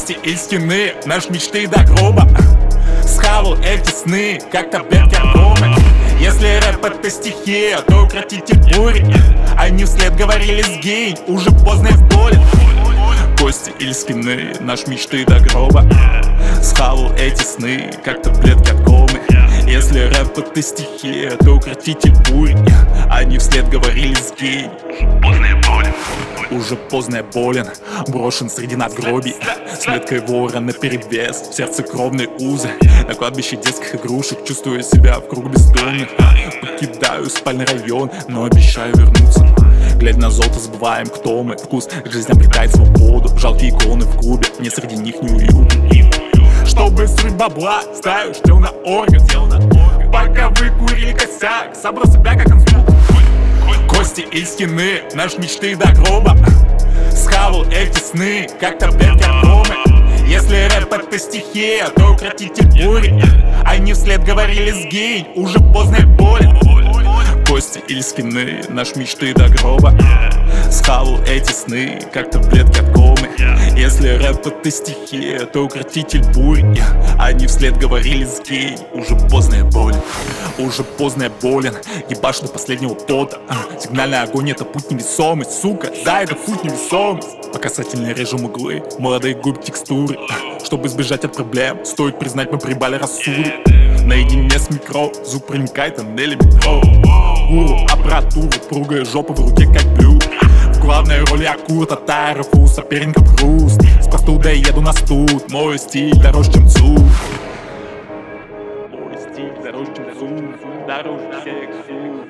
Кости и скины, наш мечты до гроба. Схавал эти сны, как таблетки от комы. Если рэп это стихия, то укротитель бури. Они вслед говорили сгинь, уже поздно и в поле. Кости или скины, наш мечты до гроба. Схавал эти сны, как таблетки от комы. Если рэп это стихия, то укротитель бури. Они вслед говорили сгинь, уже поздно я болен, брошен среди надгробий. С меткой вора наперевес, в сердце кровные узы. На кладбище детских игрушек чувствую себя в круг бездомных. Покидаю спальный район, но обещаю вернуться. Глядя на золото, забываем, кто мы. Вкус жизнь обретает свободу. Жалкие иконы в клубе, мне среди них не уютно. Чтобы срыть бабла, ставишь дел на орган. Пока вы курили косяк, собрал себя как конструктор. Кости и скины, наш мечты до гроба. Схавал эти сны, как таблетки от комы. Если рэп это стихия, то укротитель бури. Они вслед говорили сгинь, уже поздно и болен. Кости или скины, наш мечты до гроба. Схавал эти сны, как таблетки от комы. Если рэп это стихия, то укротитель бури. Они вслед говорили сгинь, уже поздно и болен. Уже поздно я болен, ебашь до последнего пота. Сигнальный огонь это путь невесомость, сука, да, это путь невесомость. По касательной режим углы, молодые губы текстуры. Чтобы избежать от проблем, стоит признать, мы прибали рассудок. Наедине с микро, звук проникает тоннелями метро. Гуру, аппаратуру, пругая жопа в руке как блюд. В главной роли акула татаров, у соперников хруст. С простудой еду на студ, мой стиль дороже, чем ЦУ. Мой стиль дороже, чем ЦУ, дороже всех СУ.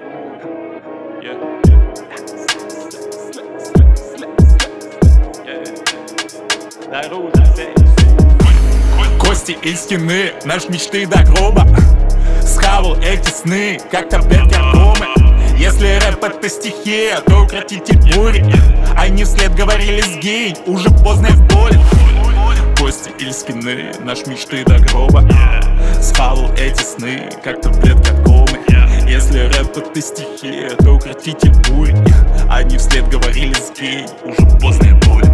Дороже всех СУ. Кости и скины, наш мечты до гроба. Схавал эти сны, как таблетки от комы. Если рэп это стихия, то укротитель бури. Они вслед говорили сгинь, уже поздно и в поле. Кости или скины, наш мечты до гроба. Схавал эти сны, как таблетки от комы. Если рэп это стихия, то укротитель бури. Они вслед говорили сгинь, уже поздно и в поле.